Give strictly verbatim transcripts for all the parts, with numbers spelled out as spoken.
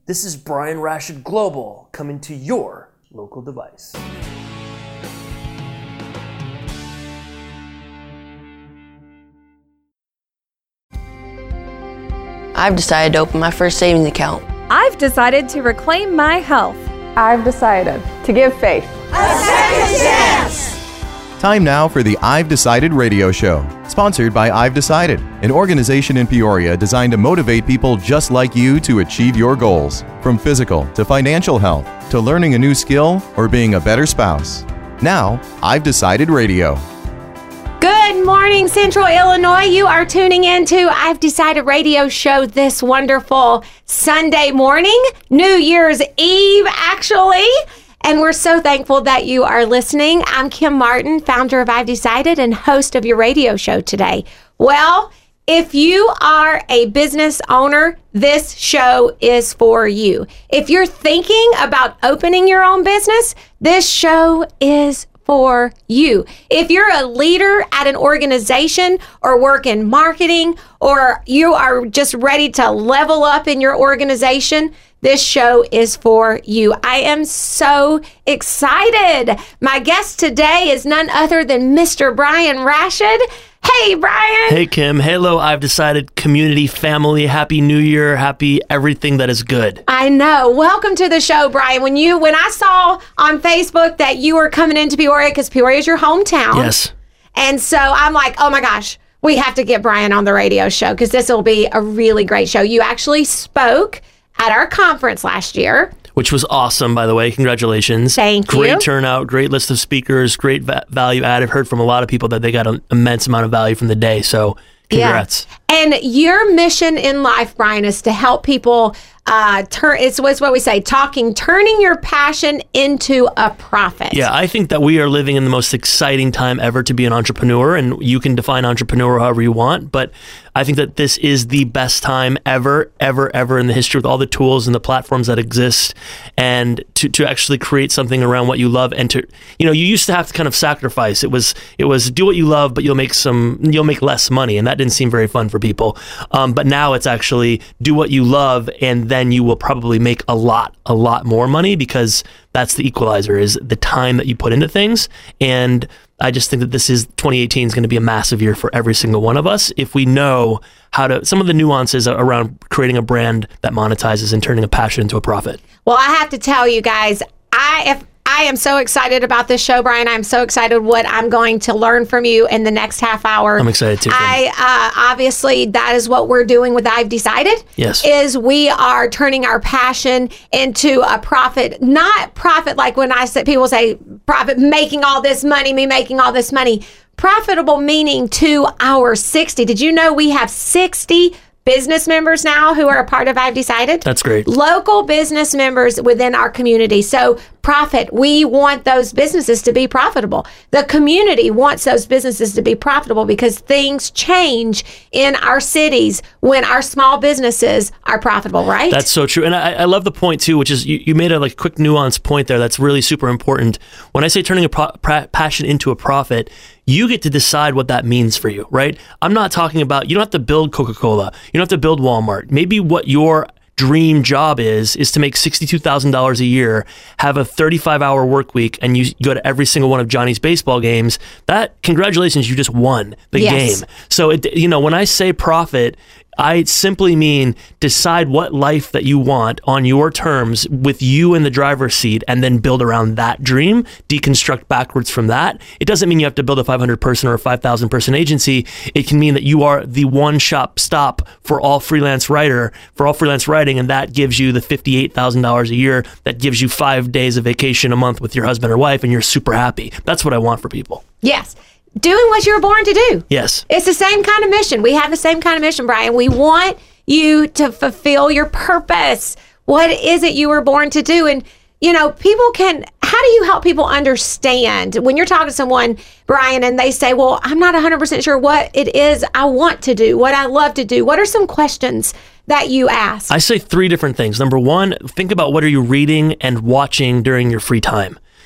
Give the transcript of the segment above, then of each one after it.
This is Brian Rashid Global coming to your local device. I've decided to open my first savings account. I've decided to reclaim my health. I've decided to give faith a second chance. Time now for the I've Decided radio show, sponsored by I've Decided, an organization in Peoria designed to motivate people just like you to achieve your goals, from physical to financial health, to learning a new skill or being a better spouse. Now, I've Decided radio. Good morning, Central Illinois. You are tuning in to I've Decided radio show this wonderful Sunday morning, New Year's Eve, actually. And we're so thankful that you are listening. I'm Kim Martin, founder of I've Decided and host of your radio show today. Well, if you are a business owner, this show is for you. If you're thinking about opening your own business, this show is for you. If you're a leader at an organization or work in marketing, or you are just ready to level up in your organization, this show is for you. I am so excited. My guest today is none other than Mister Brian Rashid. Hey, Brian. Hey, Kim. Hello, I've Decided community, family. Happy New Year. Happy everything that is good. I know. Welcome to the show, Brian. When you, when I saw on Facebook that you were coming into Peoria, because Peoria is your hometown. Yes. And so I'm like, oh my gosh, we have to get Brian on the radio show because this will be a really great show. You actually spoke at our conference last year. Which was awesome, by the way. Congratulations. Thank great you. Great turnout, great list of speakers, great va- value add. I've heard from a lot of people that they got an immense amount of value from the day, so congrats. Yeah. And your mission in life, Brian, is to help people uh, turn, it's, it's what we say, talking, turning your passion into a profit. Yeah, I think that we are living in the most exciting time ever to be an entrepreneur, and you can define entrepreneur however you want, but I think that this is the best time ever, ever, ever in the history with all the tools and the platforms that exist, and to, to actually create something around what you love. And to, you know, you used to have to kind of sacrifice. It was, it was do what you love, but you'll make some, you'll make less money, and that didn't seem very fun for people. Um, but now it's actually do what you love, and then you will probably make a lot, a lot more money, because that's the equalizer, is the time that you put into things. And I just think that this is twenty eighteen is going to be a massive year for every single one of us if we know how to, some of the nuances around creating a brand that monetizes and turning a passion into a profit. Well, I have to tell you guys, I if I am so excited about this show, Brian. I'm so excited what I'm going to learn from you in the next half hour. I'm excited too. I uh, obviously, that is what we're doing with I've Decided. Yes. Is we are turning our passion into a profit. Not profit like when I say, people say profit, making all this money, me making all this money. Profitable meaning to our sixty. Did you know we have sixty business members now who are a part of I've Decided? That's great. Local business members within our community. So profit, we want those businesses to be profitable. The community wants those businesses to be profitable because things change in our cities when our small businesses are profitable, right? That's so true. And I, I love the point too, which is you, you made a like quick nuanced point there that's really super important. When I say turning a pro- pra- passion into a profit, you get to decide what that means for you, right? I'm not talking about, you don't have to build Coca-Cola. You don't have to build Walmart. Maybe what your dream job is, is to make sixty-two thousand dollars a year, have a thirty-five hour work week, and you go to every single one of Johnny's baseball games. That, congratulations, you just won the yes. game. So, it, you know, when I say profit, I simply mean decide what life that you want on your terms with you in the driver's seat, and then build around that dream, deconstruct backwards from that. It doesn't mean you have to build a five hundred person or a five thousand person agency. It can mean that you are the one shop stop for all freelance writer, for all freelance writing, and that gives you the fifty-eight thousand dollars a year, that gives you five days of vacation a month with your husband or wife, and you're super happy. That's what I want for people. Yes. Doing what you were born to do. Yes. It's the same kind of mission. We have the same kind of mission, Brian. We want you to fulfill your purpose. What is it you were born to do? And, you know, people can, how do you help people understand when you're talking to someone, Brian, and they say, well, I'm not one hundred percent sure what it is I want to do, what I love to do. What are some questions that you ask? I say three different things. Number one, think about what are you reading and watching during your free time.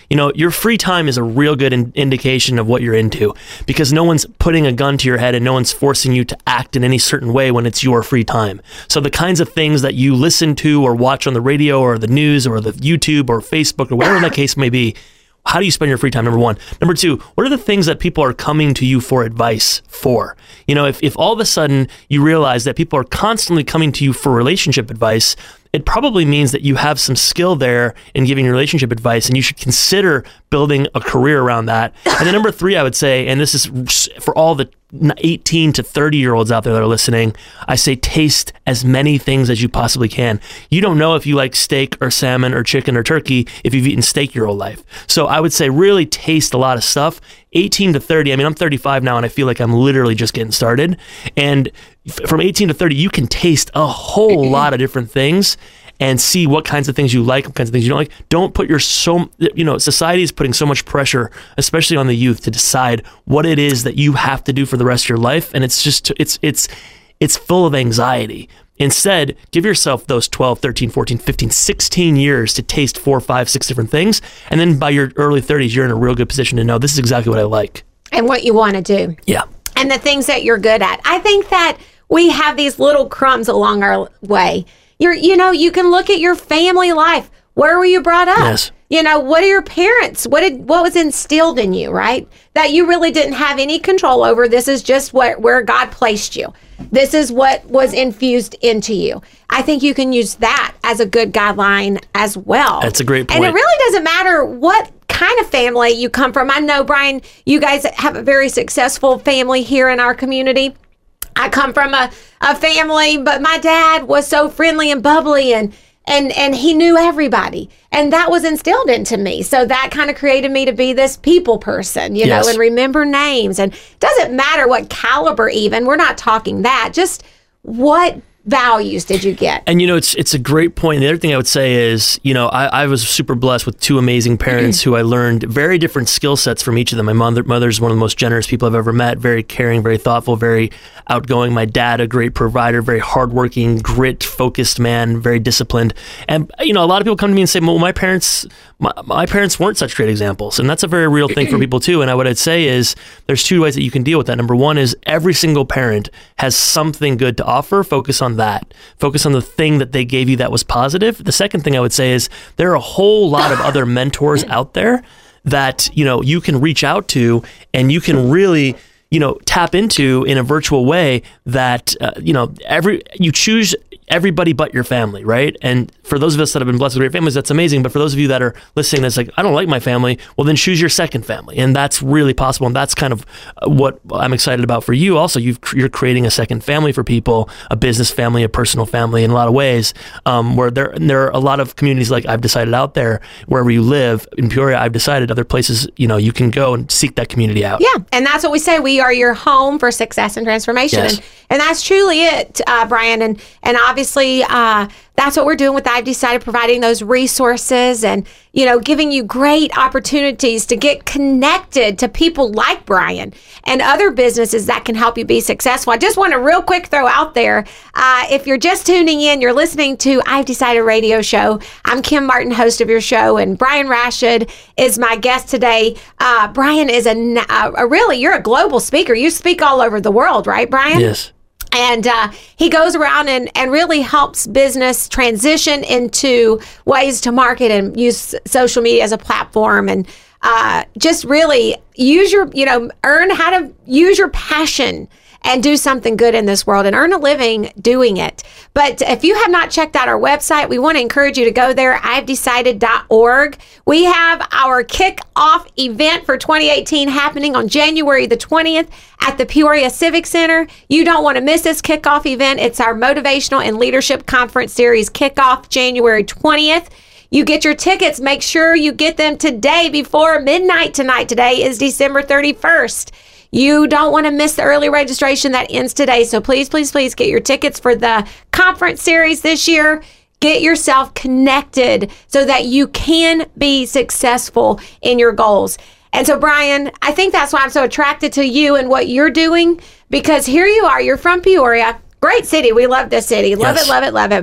You know, your free time is a real good in- indication of what you're into, because no one's putting a gun to your head and no one's forcing you to act in any certain way when it's your free time. So the kinds of things that you listen to or watch on the radio or the news or the YouTube or Facebook or whatever that case may be, how do you spend your free time, number one? Number two, what are the things that people are coming to you for advice for? You know, if, if all of a sudden you realize that people are constantly coming to you for relationship advice, it probably means that you have some skill there in giving relationship advice, and you should consider building a career around that. And then number three, I would say, and this is for all the eighteen to thirty year olds out there that are listening, I say taste as many things as you possibly can. You don't know if you like steak or salmon or chicken or turkey if you've eaten steak your whole life. So I would say really taste a lot of stuff. eighteen to thirty, I mean, I'm thirty-five now and I feel like I'm literally just getting started. And f- from eighteen to thirty, you can taste a whole lot of different things and see what kinds of things you like, what kinds of things you don't like. Don't put your so, you know, society is putting so much pressure, especially on the youth, to decide what it is that you have to do for the rest of your life. And it's just, it's, it's, it's full of anxiety. Instead, give yourself those twelve, thirteen, fourteen, fifteen, sixteen years to taste four, five, six different things. And then by your early thirties, you're in a real good position to know this is exactly what I like. And what you want to do. Yeah. And the things that you're good at. I think that we have these little crumbs along our way. You're, you know, you can look at your family life. Where were you brought up? Yes. You know, what are your parents? What did what was instilled in you, right? That you really didn't have any control over. This is just what where God placed you. This is what was infused into you. I think you can use that as a good guideline as well. That's a great point. And it really doesn't matter what kind of family you come from. I know, Brian, you guys have a very successful family here in our community. I come from a, a family, but my dad was so friendly and bubbly, and and and he knew everybody. And that was instilled into me. So that kind of created me to be this people person, you Yes. know, and remember names. And it doesn't matter what caliber even. We're not talking that. Just what values did you get? And, you know, it's it's a great point. The other thing I would say is, you know, I, I was super blessed with two amazing parents who I learned very different skill sets from each of them. My mother mother's one of the most generous people I've ever met, very caring, very thoughtful, very outgoing. My dad, a great provider, very hardworking, grit-focused man, very disciplined. And, you know, a lot of people come to me and say, well, my parents... My, my parents weren't such great examples, and that's a very real thing for people too. And I, what I'd say is there's two ways that you can deal with that. Number one is every single parent has something good to offer. Focus on that. Focus on the thing that they gave you that was positive. The second thing I would say is there are a whole lot of other mentors out there that, you know, you can reach out to and you can really, you know, tap into in a virtual way that, uh, you know, every you choose everybody but your family, right? And for those of us that have been blessed with great families, that's amazing. But for those of you that are listening that's like, I don't like my family, well, then choose your second family. And that's really possible. And that's kind of what I'm excited about for you. Also, you've, you're creating a second family for people, a business family, a personal family in a lot of ways, um, where there, there are a lot of communities like I've decided out there, wherever you live. In Peoria, I've decided other places, you know, you can go and seek that community out. Yeah, and that's what we say. We are your home for success and transformation. Yes. And, and that's truly it, uh, Brian. And, and obviously, uh, that's what we're doing with I've Decided, providing those resources and, you know, giving you great opportunities to get connected to people like Brian and other businesses that can help you be successful. I just want to real quick throw out there, uh, if you're just tuning in, you're listening to I've Decided radio show. I'm Kim Martin, host of your show, and Brian Rashid is my guest today. Uh, Brian is a, a really, you're a global speaker. You speak all over the world, right, Brian? Yes. And uh, he goes around and, and really helps business transition into ways to market and use social media as a platform, and uh, just really use your, you know, earn how to use your passion and do something good in this world and earn a living doing it. But if you have not checked out our website, we want to encourage you to go there, I've decided dot org. We have our kickoff event for twenty eighteen happening on January the twentieth at the Peoria Civic Center. You don't want to miss this kickoff event. It's our Motivational and Leadership Conference Series kickoff January twentieth. You get your tickets. Make sure you get them today before midnight tonight. Today is December thirty-first. You don't want to miss the early registration that ends today. So please, please, please get your tickets for the conference series this year. Get yourself connected so that you can be successful in your goals. And so, Brian, I think that's why I'm so attracted to you and what you're doing, because here you are. You're from Peoria. Great city. We love this city. Love Yes. it, love it, love it. But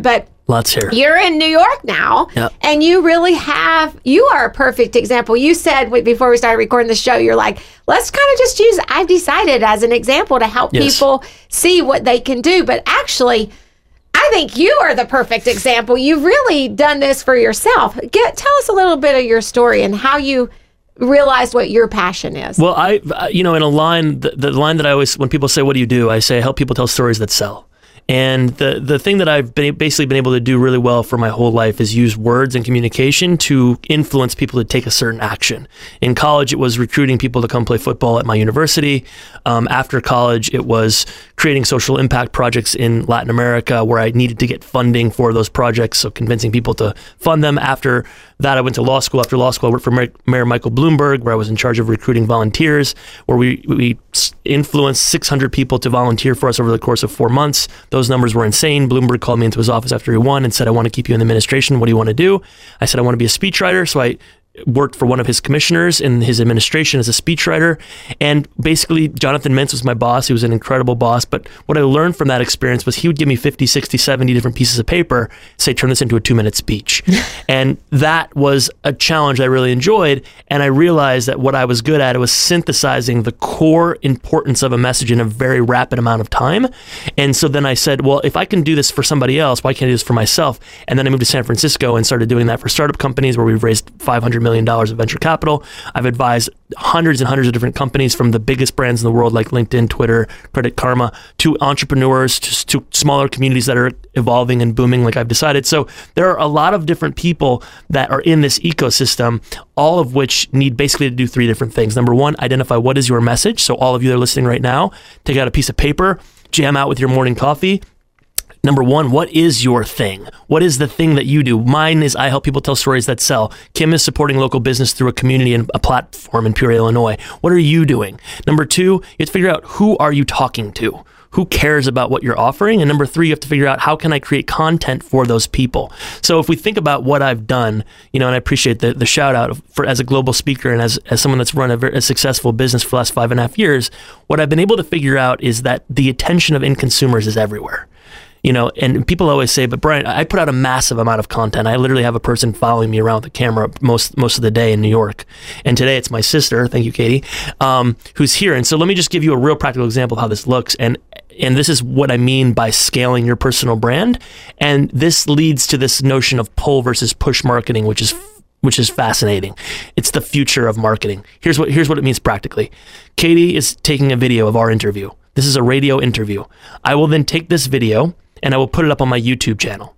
Lots here. You're in New York now, Yep. and you really have, you are a perfect example. You said w- before we started recording the show, you're like, let's kind of just use I've Decided as an example to help Yes. people see what they can do. But actually, I think you are the perfect example. You've really done this for yourself. Get, tell us a little bit of your story and how you realized what your passion is. Well, I, uh, you know, in a line, the, the line that I always, when people say, what do you do? I say, I help people tell stories that sell. And the, the thing that I've been basically been able to do really well for my whole life is use words and communication to influence people to take a certain action. In college, it was recruiting people to come play football at my university. Um, after college, it was creating social impact projects in Latin America where I needed to get funding for those projects, so convincing people to fund them. After that, I went to law school. After law school, I worked for Mayor, Mayor Michael Bloomberg, where I was in charge of recruiting volunteers, where we, we influenced six hundred people to volunteer for us over the course of four months. Those numbers were insane. Bloomberg called me into his office after he won and said, I want to keep you in the administration. What do you want to do? I said, I want to be a speechwriter. So I worked for one of his commissioners in his administration as a speechwriter. And basically, Jonathan Mintz was my boss. He was an incredible boss. But what I learned from that experience was he would give me fifty, sixty, seventy different pieces of paper, say, turn this into a two-minute speech. And that was a challenge I really enjoyed. And I realized that what I was good at was synthesizing the core importance of a message in a very rapid amount of time. And so then I said, well, if I can do this for somebody else, why can't I do this for myself? And then I moved to San Francisco and started doing that for startup companies where we've raised five hundred million dollars of venture capital. I've advised hundreds and hundreds of different companies, from the biggest brands in the world like LinkedIn, Twitter, Credit Karma, to entrepreneurs, to, to smaller communities that are evolving and booming like I've Decided. So there are a lot of different people that are in this ecosystem, all of which need basically to do three different things. Number one, identify what is your message. So all of you that are listening right now, take out a piece of paper, jam out with your morning coffee. Number one, what is your thing? What is the thing that you do? Mine is I help people tell stories that sell. Kim is supporting local business through a community and a platform in Peoria, Illinois. What are you doing? Number two, you have to figure out, who are you talking to? Who cares about what you're offering? And number three, you have to figure out, how can I create content for those people? So if we think about what I've done, you know, and I appreciate the, the shout out for as a global speaker and as, as someone that's run a very a successful business for the last five and a half years, what I've been able to figure out is that the attention of end consumers is everywhere. You know, and people always say, but Brian, I put out a massive amount of content. I literally have a person following me around with a camera most most of the day in New York. And today it's my sister, thank you, Katie, um, who's here. And so let me just give you a real practical example of how this looks. And and this is what I mean by scaling your personal brand. And this leads to this notion of pull versus push marketing, which is which is fascinating. It's the future of marketing. Here's what here's what it means practically. Katie is taking a video of our interview. This is a radio interview. I will then take this video and I will put it up on my YouTube channel.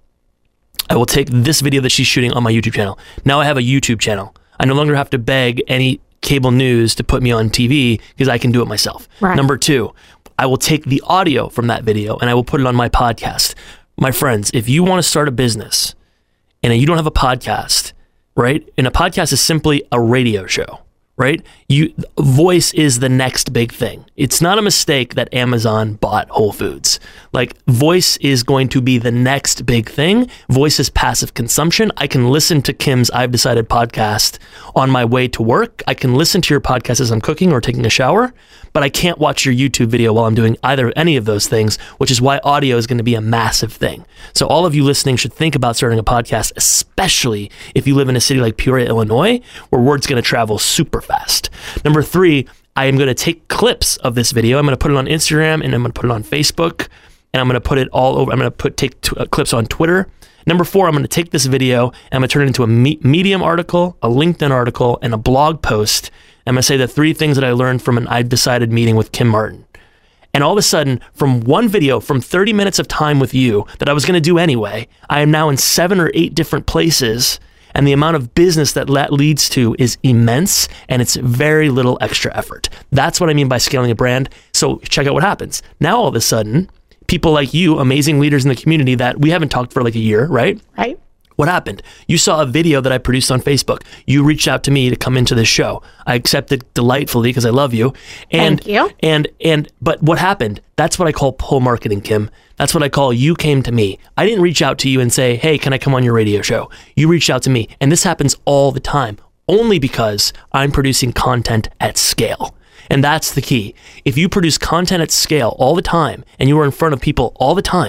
I will take this video that she's shooting on my YouTube channel. Now I have a YouTube channel. I no longer have to beg any cable news to put me on T V because I can do it myself. Right. Number two, I will take the audio from that video and I will put it on my podcast. My friends, if you want to start a business and you don't have a podcast, right? And a podcast is simply a radio show. Right? You voice is the next big thing. It's not a mistake that Amazon bought Whole Foods. Like, voice is going to be the next big thing. Voice is passive consumption. I can listen to Kim's I've Decided podcast on my way to work. I can listen to your podcast as I'm cooking or taking a shower, but I can't watch your YouTube video while I'm doing either any of those things, which is why audio is going to be a massive thing. So all of you listening should think about starting a podcast, especially if you live in a city like Peoria, Illinois, where word's going to travel super fast. Number three, I am going to take clips of this video. I'm going to put it on Instagram and I'm going to put it on Facebook and I'm going to put it all over. I'm going to put take t- uh, clips on Twitter. Number four, I'm going to take this video and I'm going to turn it into a me- Medium article, a LinkedIn article, and a blog post. I'm going to say the three things that I learned from an I've Decided meeting with Kim Martin. And all of a sudden, from one video, from thirty minutes of time with you that I was going to do anyway, I am now in seven or eight different places. And the amount of business that that leads to is immense, and it's very little extra effort. That's what I mean by scaling a brand. So check out what happens. Now, all of a sudden, people like you, amazing leaders in the community that we haven't talked for like a year, right? Right. What happened? You saw a video that I produced on Facebook. You reached out to me to come into this show. I accepted delightfully because I love you. And, Thank you. And, and, but what happened? That's what I call pull marketing, Kim. That's what I call you came to me. I didn't reach out to you and say, hey, can I come on your radio show? You reached out to me. And this happens all the time, only because I'm producing content at scale. And that's the key. If you produce content at scale all the time and you are in front of people all the time,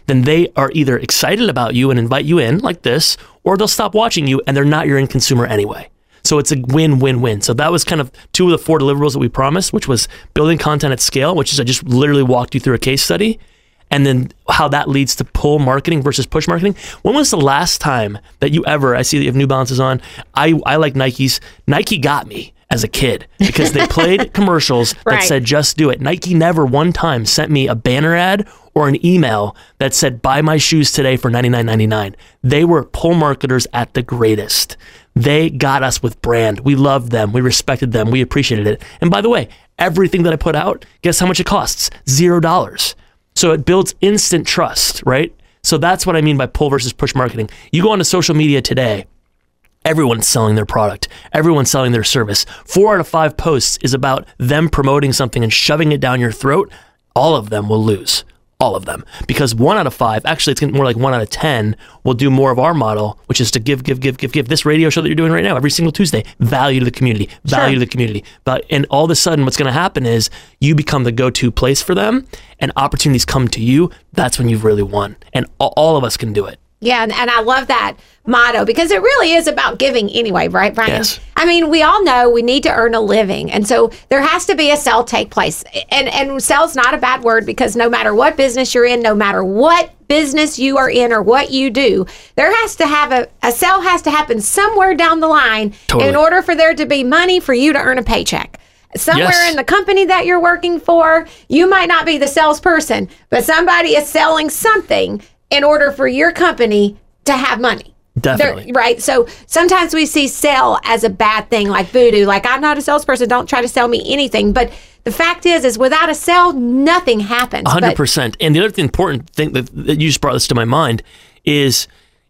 then they are either excited about you and invite you in like this, or they'll stop watching you and they're not your end consumer anyway. So it's a win-win-win. So that was kind of two of the four deliverables that we promised, which was building content at scale, which is I just literally walked you through a case study, and then how that leads to pull marketing versus push marketing. When was the last time that you ever, I see that you have New Balances on, I, I like Nikes. Nike got me as a kid because they played commercials that right. said, just do it. Nike never one time sent me a banner ad or an email that said, buy my shoes today for ninety-nine ninety-nine. They were pull marketers at the greatest. They got us with brand. We loved them. We respected them. We appreciated it. And by the way, everything that I put out, guess how much it costs? Zero dollars. So it builds instant trust, right? So that's what I mean by pull versus push marketing. You go onto social media today, everyone's selling their product. Everyone's selling their service. Four out of five posts is about them promoting something and shoving it down your throat. All of them will lose. All of them. Because one out of five, actually it's more like one out of ten, will do more of our model, which is to give, give, give, give, give. This radio show that you're doing right now, every single Tuesday, value to the community, value sure. to the community. But and all of a sudden what's going to happen is you become the go-to place for them and opportunities come to you. That's when you've really won. And all, all of us can do it. Yeah, and, and I love that motto because it really is about giving anyway, right, Brian? Yes. I mean, we all know we need to earn a living, and so there has to be a sell take place. And and sell's not a bad word because no matter what business you're in, no matter what business you are in or what you do, there has to have a, a sell has to happen somewhere down the line Totally. in order for there to be money for you to earn a paycheck. Somewhere Yes. in the company that you're working for, you might not be the salesperson, but somebody is selling something in order for your company to have money. Definitely. They're, right. So sometimes we see sell as a bad thing, like voodoo, like I'm not a salesperson. Don't try to sell me anything. But the fact is, is without a sell, nothing happens. one hundred But- percent. And the other thing, important thing that, that you just brought this to my mind is,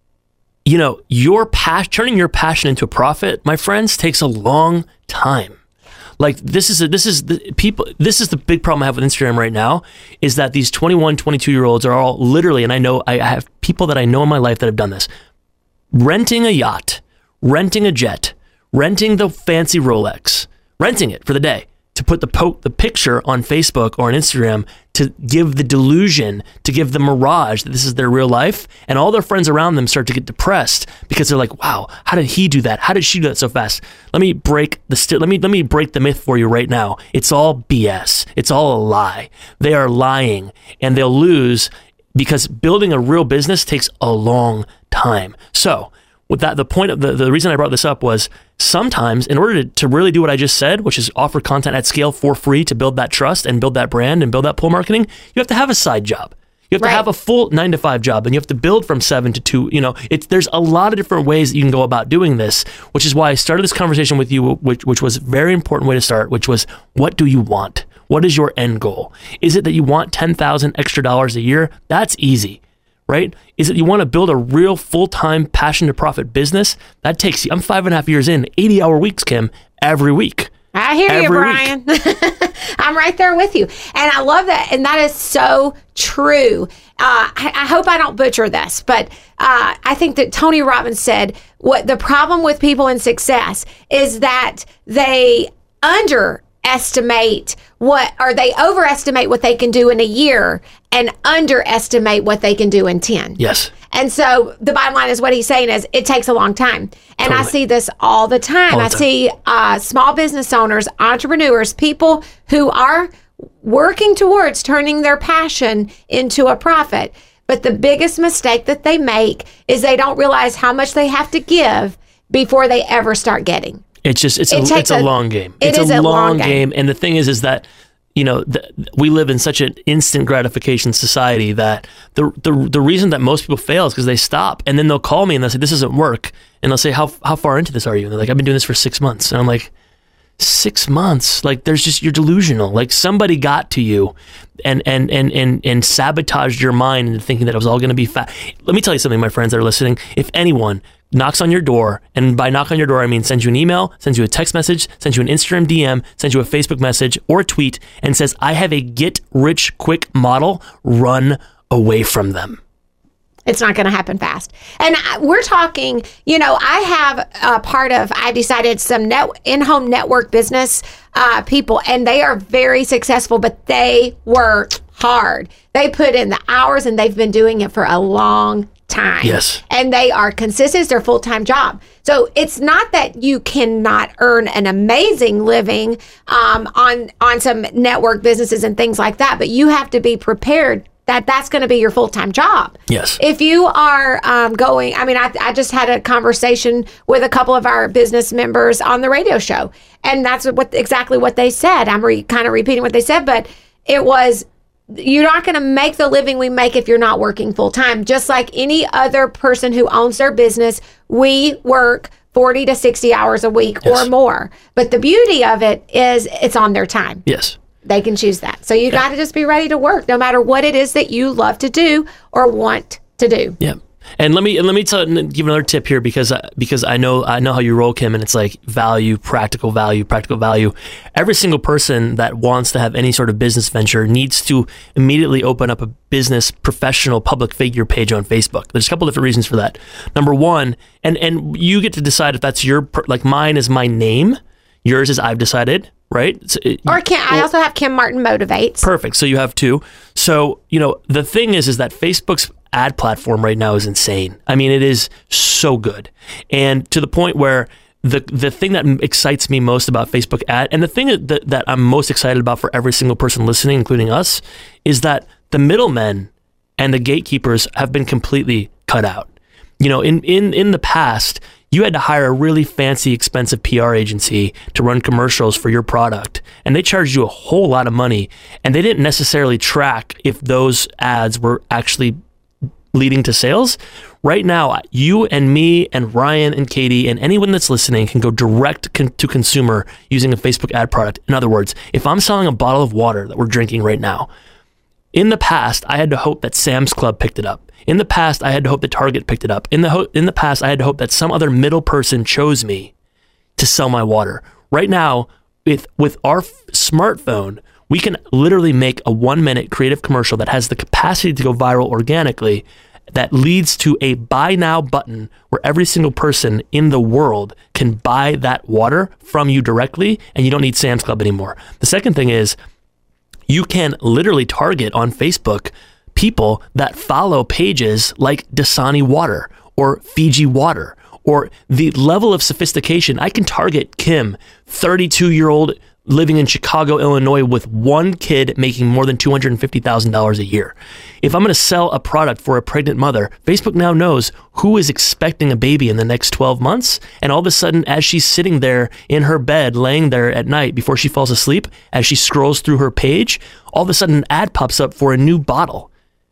you know, your pas- turning your passion into a profit, my friends, takes a long time. Like this is a, this is the people. This is the big problem I have with Instagram right now is that these twenty-one, twenty-two year olds are all literally, and I know I have people that I know in my life that have done this, renting a yacht, renting a jet, renting the fancy Rolex, renting it for the day to put the po- the picture on Facebook or on Instagram to give the delusion, to give the mirage that this is their real life, and all their friends around them start to get depressed because they're like, "Wow, how did he do that? How did she do that so fast?" Let me break the st- let me let me break the myth for you right now. It's all B S. It's all a lie. They are lying, and they'll lose because building a real business takes a long time. So, with that, the point of the, the reason I brought this up was sometimes in order to, to really do what I just said, which is offer content at scale for free to build that trust and build that brand and build that pull marketing, you have to have a side job. You have Right. to have a full nine to five job, and you have to build from seven to two. You know, it's there's a lot of different ways that you can go about doing this, which is why I started this conversation with you, which which was a very important way to start, which was, what do you want? What is your end goal? Is it that you want ten thousand extra dollars a year? That's easy. Right? Is it you want to build a real full-time passion to profit business? That takes you, I'm five and a half years in, eighty hour weeks, Kim, every week. I hear you, Every Brian. I'm right there with you. And I love that. And that is so true. Uh, I, I hope I don't butcher this, but uh, I think that Tony Robbins said what the problem with people in success is that they underestimate what, or they overestimate what they can do in a year and underestimate what they can do in ten. Yes. And so the bottom line is what he's saying is it takes a long time. And Totally. I see this all the time. All the I time. see uh, small business owners, entrepreneurs, people who are working towards turning their passion into a profit. But the biggest mistake that they make is they don't realize how much they have to give before they ever start getting. It's just it's It a takes it's a, a- long game. it It's is a a long, long game. game. And the thing is, is that you know the, we live in such an instant gratification society that the the the reason that most people fail is because they stop and then they'll call me and they'll say, "This doesn't work," and they'll say, "How how far into this are you?" And they're like, "I've been doing this for six months," and I'm like, Six months. Like there's just, you're delusional. Like somebody got to you and and and and and sabotaged your mind into thinking that it was all going to be fat. Let me tell you something, my friends that are listening. If anyone knocks on your door, and by knock on your door I mean sends you an email, sends you a text message, sends you an Instagram D M, sends you a Facebook message or a tweet, and says, "I have a get rich quick model," run away from them. It's not going to happen fast. And I- we're talking, you know, I have a part of, I decided some net, in-home network business uh, people, and they are very successful, but they work hard. They put in the hours and they've been doing it for a long time. Yes. And they are consistent. It's their full-time job. So it's not that you cannot earn an amazing living um, on, on some network businesses and things like that, but you have to be prepared that that's going to be your full-time job. Yes. If you are um, going, I mean, I, I just had a conversation with a couple of our business members on the radio show, and that's what exactly what they said. I'm re, kind of repeating what they said, but it was, you're not going to make the living we make if you're not working full-time. Just like any other person who owns their business, we work forty to sixty hours a week yes. or more. But the beauty of it is it's on their time. Yes. They can choose that. So you yeah. got to just be ready to work no matter what it is that you love to do or want to do. Yeah. And let me and let me tell, give another tip here because I, because I know I know how you roll, Kim, and it's like value, practical value, practical value. Every single person that wants to have any sort of business venture needs to immediately open up a business professional public figure page on Facebook. There's a couple different reasons for that. Number one, and and you get to decide if that's your per, like mine is my name, yours is I've decided. Right? It, or Kim, well, I also have Kim Martin Motivates. Perfect. So you have two. So, you know, the thing is, is that Facebook's ad platform right now is insane. I mean, it is so good. And to the point where the the thing that excites me most about Facebook ad, and the thing that, that I'm most excited about for every single person listening, including us, is that the middlemen and the gatekeepers have been completely cut out. You know, in, in, in the past, you had to hire a really fancy, expensive P R agency to run commercials for your product, and they charged you a whole lot of money, and they didn't necessarily track if those ads were actually leading to sales. Right now, you and me and Ryan and Katie and anyone that's listening can go direct con- to consumer using a Facebook ad product. In other words, if I'm selling a bottle of water that we're drinking right now, in the past, I had to hope that Sam's Club picked it up. In the past, I had to hope that Target picked it up. In the ho- in the past, I had to hope that some other middle person chose me to sell my water. Right now, with with our f- smartphone, we can literally make a one-minute creative commercial that has the capacity to go viral organically, that leads to a buy now button where every single person in the world can buy that water from you directly, and you don't need Sam's Club anymore. The second thing is, you can literally target on Facebook people that follow pages like Dasani Water or Fiji Water, or the level of sophistication. I can target Kim, thirty-two-year-old living in Chicago, Illinois, with one kid making more than two hundred fifty thousand dollars a year. If I'm going to sell a product for a pregnant mother, Facebook now knows who is expecting a baby in the next twelve months. And all of a sudden, as she's sitting there in her bed, laying there at night before she falls asleep, as she scrolls through her page, all of a sudden an ad pops up for a new bottle,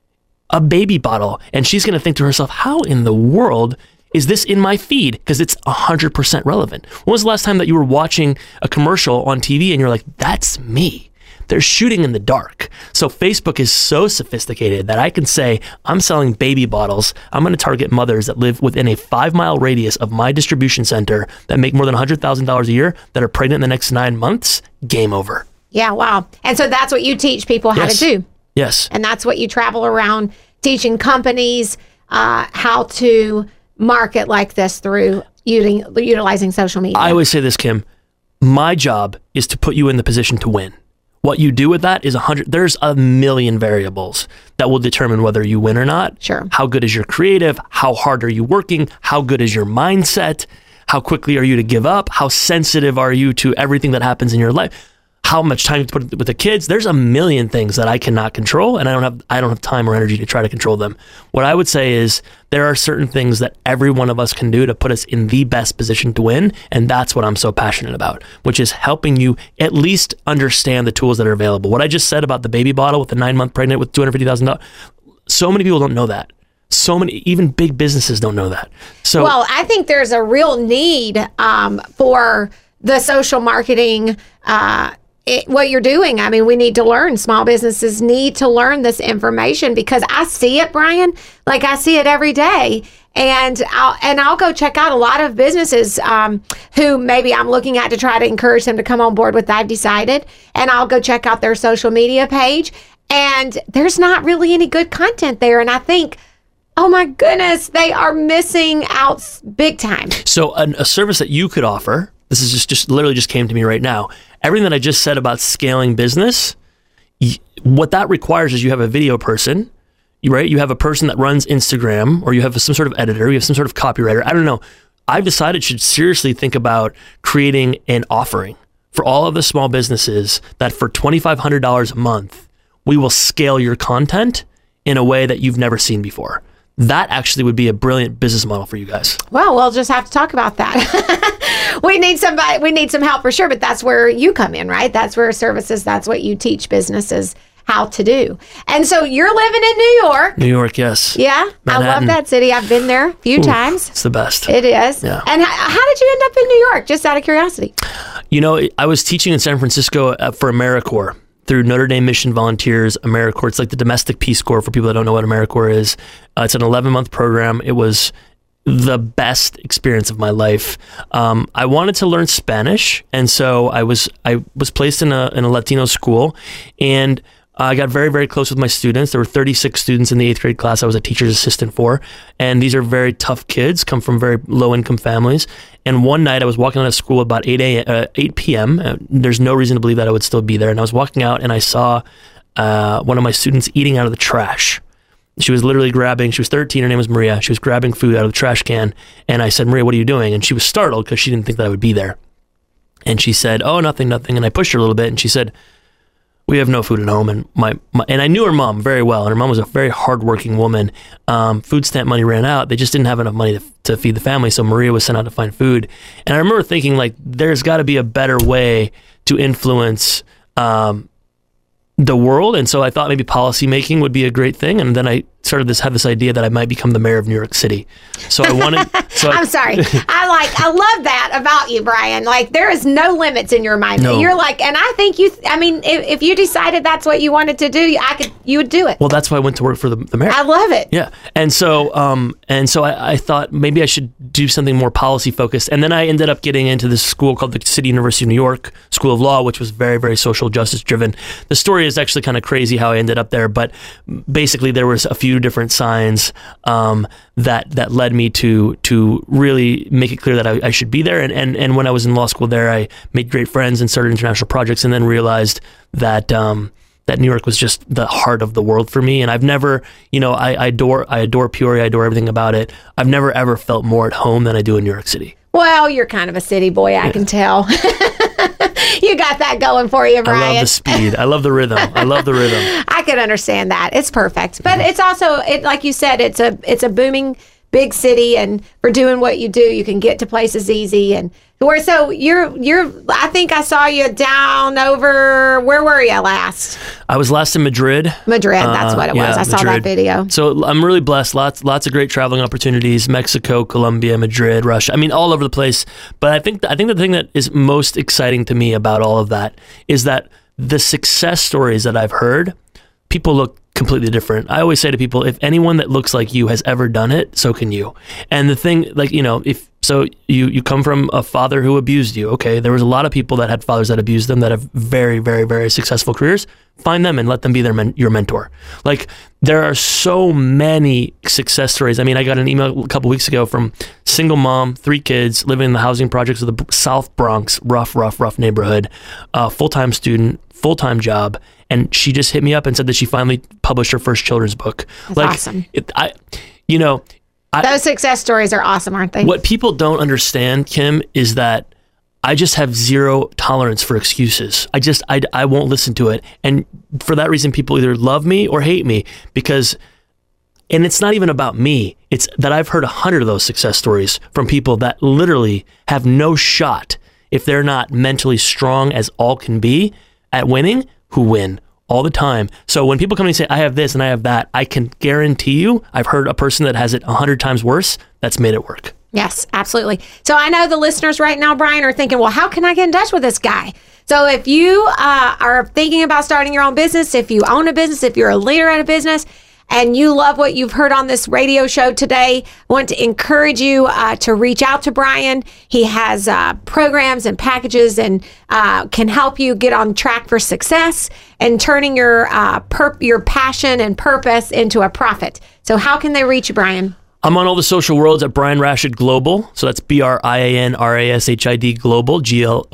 a baby bottle. And she's going to think to herself, how in the world is this in my feed? Because it's one hundred percent relevant. When was the last time that you were watching a commercial on T V and you're like, that's me? They're shooting in the dark. So Facebook is so sophisticated that I can say, I'm selling baby bottles. I'm going to target mothers that live within a five mile radius of my distribution center that make more than one hundred thousand dollars a year, that are pregnant in the next nine months. Game over. Yeah, wow. And so that's what you teach people how yes. to do. Yes. And that's what you travel around teaching companies uh, how to market like this through using, utilizing social media. I always say this, Kim. My job is to put you in the position to win. What you do with that is a hundred. There's a million variables that will determine whether you win or not. Sure. How good is your creative? How hard are you working? How good is your mindset? How quickly are you to give up? How sensitive are you to everything that happens in your life? How much time to put with the kids? There's a million things that I cannot control, and I don't have I don't have time or energy to try to control them. What I would say is there are certain things that every one of us can do to put us in the best position to win, and that's what I'm so passionate about, which is helping you at least understand the tools that are available. What I just said about the baby bottle with the nine-month pregnant with two hundred fifty thousand dollars, so many people don't know that. So many, even big businesses don't know that. So, well, I think there's a real need um, for the social marketing uh It, what you're doing. I mean, we need to learn. Small businesses need to learn this information because I see it, Brian. Like I see it every day, and I'll and I'll go check out a lot of businesses um, who maybe I'm looking at to try to encourage them to come on board with I've Decided, and I'll go check out their social media page, and there's not really any good content there, and I think, oh my goodness, they are missing out big time. So an, a service that you could offer. This is just, just literally just came to me right now. Everything that I just said about scaling business y- what that requires is you have a video person, you- right? You have a person that runs Instagram, or you have some sort of editor, you have some sort of copywriter. I don't know. I've decided should seriously think about creating an offering for all of the small businesses that for twenty-five hundred dollars a month, we will scale your content in a way that you've never seen before. That actually would be a brilliant business model for you guys. Well, we'll just have to talk about that. We need somebody, we need some help for sure, but that's where you come in, right? That's where services, that's what you teach businesses how to do. And so you're living in New York. New York, yes. Yeah, Manhattan. I love that city. I've been there a few Ooh, times. It's the best. It is. Yeah. And how, how did you end up in New York? Just out of curiosity. You know, I was teaching in San Francisco for AmeriCorps through Notre Dame Mission Volunteers. AmeriCorps, it's like the domestic Peace Corps for people that don't know what AmeriCorps is. Uh, it's an eleven-month program. It was the best experience of my life. Um, I wanted to learn Spanish, and so I was I was placed in a in a Latino school, and I got very, very close with my students. There were thirty-six students in the eighth grade class I was a teacher's assistant for. And these are very tough kids, come from very low income families. And one night I was walking out of school about eight p.m. Uh, there's no reason to believe that I would still be there. And I was walking out and I saw uh, one of my students eating out of the trash. She was literally grabbing, she was thirteen, her name was Maria. She was grabbing food out of the trash can. And I said, Maria, what are you doing? And she was startled because she didn't think that I would be there. And she said, oh, nothing, nothing. And I pushed her a little bit and she said, we have no food at home. And my, my and I knew her mom very well. And her mom was a very hardworking woman. Um, food stamp money ran out. They just didn't have enough money to, to feed the family. So Maria was sent out to find food. And I remember thinking, like, there's got to be a better way to influence um, the world. And so I thought maybe policy making would be a great thing. And then I started this, had this idea that I might become the mayor of New York City. So I wanted, so I'm I, sorry. I like, I love that about you, Brian. Like, there is no limits in your mind. No. You're like, and I think you, I mean, if, if you decided that's what you wanted to do, I could, you would do it. well, that's why I went to work for the, the mayor. I love it. Yeah. And so, um, and so I, I thought maybe I should do something more policy focused. And then I ended up getting into this school called the City University of New York School of Law, which was very, very social justice driven. The story is actually kind of crazy how I ended up there, but basically there was a few different signs um, that that led me to to really make it clear that I, I should be there. And, and and when I was in law school there, I made great friends and started international projects, and then realized that um, that New York was just the heart of the world for me. And I've never, you know, I, I adore I adore Peoria, I adore everything about it. I've never ever felt more at home than I do in New York City. Well, you're kind of a city boy, I yeah. can tell. You got that going for you, Brian. I love the speed. I love the rhythm. I love the rhythm. I can understand that. It's perfect. But it's also, it like you said, it's a it's a booming big city, and for doing what you do, you can get to places easy. And where so you're you're I think I saw you down over, where were you last? I was last in Madrid. Madrid, that's uh, what it was. Yeah, I saw Madrid. That video. So I'm really blessed. Lots lots of great traveling opportunities. Mexico, Colombia, Madrid, Russia. I mean, all over the place. But I think I think the thing that is most exciting to me about all of that is that the success stories that I've heard, people look completely different. I always say to people, if anyone that looks like you has ever done it, so can you. And the thing, like, you know, if so you you come from a father who abused you. Okay, there was a lot of people that had fathers that abused them that have very, very, very successful careers. Find them and let them be their men, your mentor. Like, there are so many success stories. I mean, I got an email a couple weeks ago from single mom, three kids, living in the housing projects of the South Bronx, rough, rough, rough neighborhood, uh, full-time student, full-time job. And she just hit me up and said that she finally published her first children's book. That's like, awesome. It, I, you know, I, those success stories are awesome, aren't they? What people don't understand, Kim, is that I just have zero tolerance for excuses. I just, I, I won't listen to it. And for that reason, people either love me or hate me because, and it's not even about me. It's that I've heard a hundred of those success stories from people that literally have no shot if they're not mentally strong as all can be at winning, who win all the time. So when people come and say, I have this and I have that, I can guarantee you, I've heard a person that has it a hundred times worse that's made it work. Yes, absolutely. So I know the listeners right now, Brian, are thinking, well, how can I get in touch with this guy? So if you uh, are thinking about starting your own business, if you own a business, if you're a leader at a business, and you love what you've heard on this radio show today, I want to encourage you uh, to reach out to Brian. He has uh, programs and packages and uh, can help you get on track for success and turning your uh, perp- your passion and purpose into a profit. So how can they reach you, Brian? I'm on all the social worlds at Brian Rashid Global. So that's B R I A N R A S H I D Global, G L O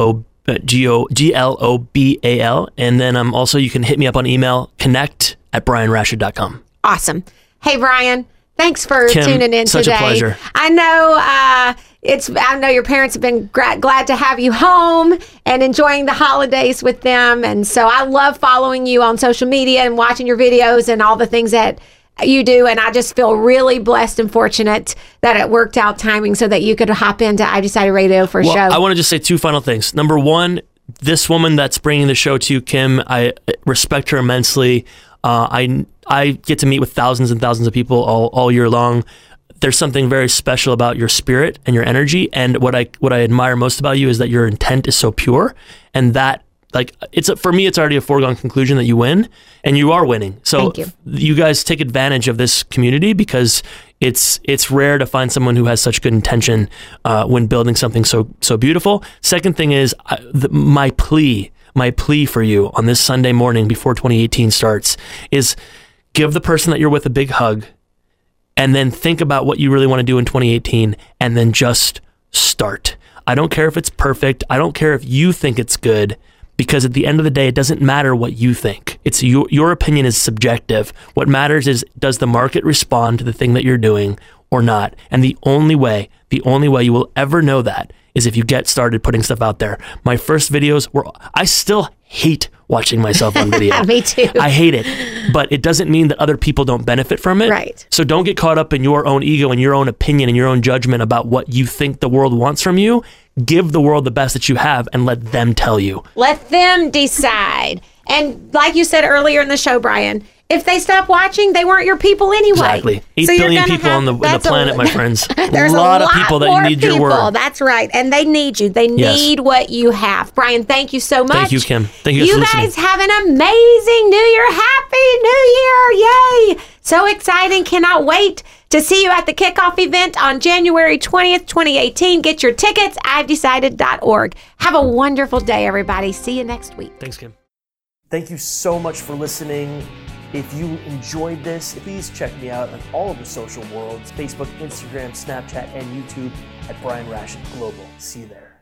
G O G L O B A L. And then um, also you can hit me up on email, connect at brian rashid dot com. Awesome. Hey, Brian, thanks for Kim, tuning in such today. a pleasure. I know uh, it's. I know your parents have been gra- glad to have you home and enjoying the holidays with them. And so I love following you on social media and watching your videos and all the things that you do. And I just feel really blessed and fortunate that it worked out timing so that you could hop into I've Decided Radio for a Well, show. I want to just say two final things. Number one, this woman that's bringing the show to you, Kim, I respect her immensely. Uh, I I get to meet with thousands and thousands of people all, all year long. There's something very special about your spirit and your energy. And what I what I admire most about you is that your intent is so pure, and that like it's a, for me, it's already a foregone conclusion that you win, and you are winning. So Thank you. you guys take advantage of this community because it's it's rare to find someone who has such good intention uh, when building something so so beautiful. Second thing is I, the, my plea. My plea for you on this Sunday morning before twenty eighteen starts is give the person that you're with a big hug, and then think about what you really want to do in twenty eighteen, and then just start. I don't care if it's perfect. I don't care if you think it's good, because at the end of the day, it doesn't matter what you think. It's your, your opinion is subjective. What matters is, does the market respond to the thing that you're doing or not? And the only way, the only way you will ever know that is if you get started putting stuff out there. My first videos were, I still hate watching myself on video. Me too. I hate it, but it doesn't mean that other people don't benefit from it. Right. So don't get caught up in your own ego and your own opinion and your own judgment about what you think the world wants from you. Give the world the best that you have and let them tell you. Let them decide. And like you said earlier in the show, Brian, if they stop watching, they weren't your people anyway. Exactly. Eight So you're billion gonna people have- on the, on the that's a- planet, my friends. There's a lot a of people that more need your people. word. That's right. And they need you. They Yes. need what you have. Brian, thank you so much. Thank you, Kim. Thank you guys You for listening. guys have an amazing New Year. Happy New Year. Yay. So exciting. Cannot wait to see you at the kickoff event on January twentieth, twenty eighteen. Get your tickets, I've decided dot org. Have a wonderful day, everybody. See you next week. Thanks, Kim. Thank you so much for listening. If you enjoyed this, please check me out on all of the social worlds, Facebook, Instagram, Snapchat, and YouTube at Brian Rashid Global. See you there.